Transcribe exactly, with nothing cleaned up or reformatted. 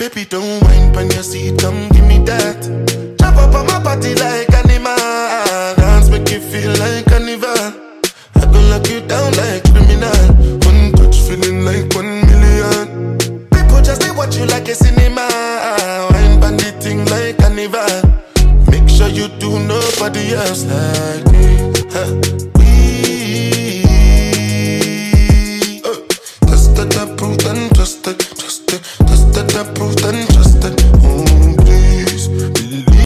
Baby, don't whine when you see, come give me that. Jump up on my body like animal. Dance make you feel like carnival. I gon' lock you down like criminal. One touch feeling like one million. People just they watch you like a cinema.